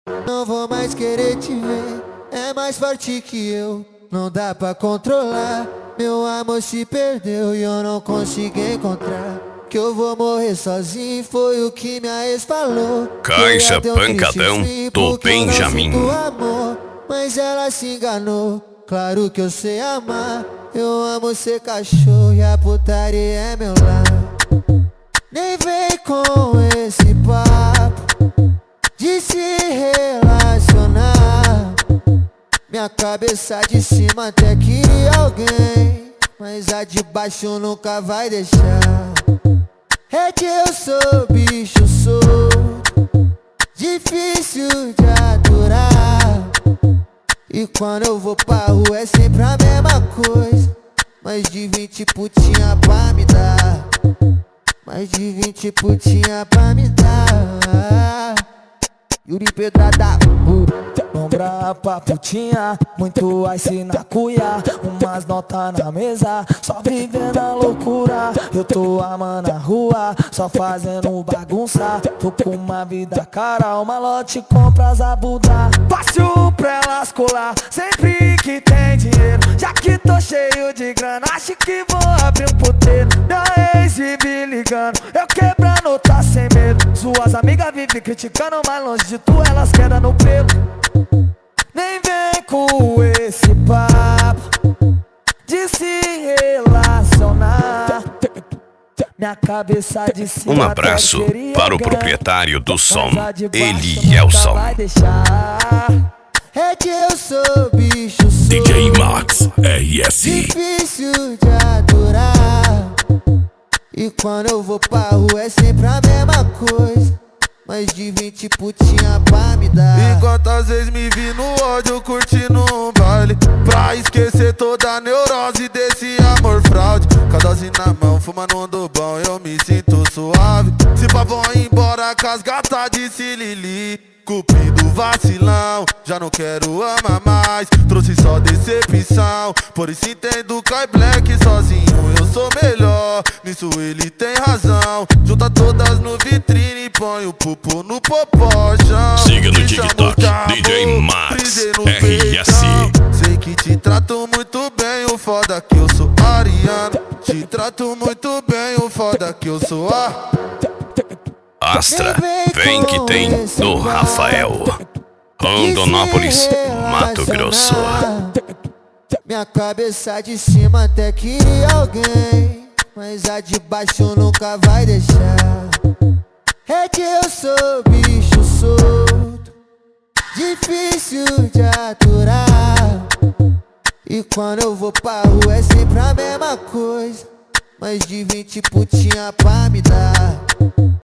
Não vou mais querer te ver, é mais forte que eu, não dá pra controlar. Meu amor se perdeu e eu não consigo encontrar. Que eu vou morrer sozinho, foi o que minha ex falou. Caixa Pancadão do Benjamin. Amor, mas ela se enganou, claro que eu sei amar. Eu amo ser cachorro e a putaria é meu lar. Nem vem com esse papo de se relacionar. Minha cabeça de cima até queria alguém, mas a de baixo nunca vai deixar. É que eu sou bicho solto, difícil de aturar. E quando eu vou pra rua é sempre a mesma coisa. Mais de 20 putinha pra me dar, mais de 20 putinha pra me dar. Yuri Pedrada, Lombra pra putinha, muito ice na cuia, umas notas na mesa, só vivendo a loucura. Eu tô amando a rua, só fazendo bagunça. Tô com uma vida cara, o malote compra as abuda. Fácil pra elas colar, sempre que tem dinheiro. Já que tô cheio de grana, acho que vou abrir um puteiro. Minha ex vive ligando, eu quebrando, tá sem medo. Suas amigas vivem criticando, mas longe de tu elas quedam no pelo. Nem vem com esse papo de se relacionar. Minha cabeça de cima. Um abraço para o proprietário do som, Elielson. É que eu sou bicho solto, DJ Max RS. difícil de aturar. E quando eu vou pra rua é sempre a mesma coisa. Mais de 20 putinha pra me dar. E quantas vezes me vi no ódio curtindo um baile, pra esquecer toda a neurose desse amor fraude. Com a dose na mão, fumando um do bom, eu me sinto suave. Se pá, vão embora com as gatas de Silili. Cupido vacilão, já não quero amar mais. Trouxe só decepção, por isso entendo Kai Black sozinho eu sou melhor. Nisso ele tem razão. Junta todas no vitrine e põe o pupo no popochão. Siga no TikTok, DJ Max RS. Sei que te trato muito bem, o foda que eu sou ariano. Te trato muito bem, o foda que eu sou Astra, vem que tem do Rafael, Rondonópolis, Mato Grosso. Minha cabeça de cima até queria alguém, mas a de baixo nunca vai deixar. É que eu sou bicho solto, difícil de aturar. E quando eu vou pra rua é sempre a mesma coisa. Mais de 20 putinha pra me dar.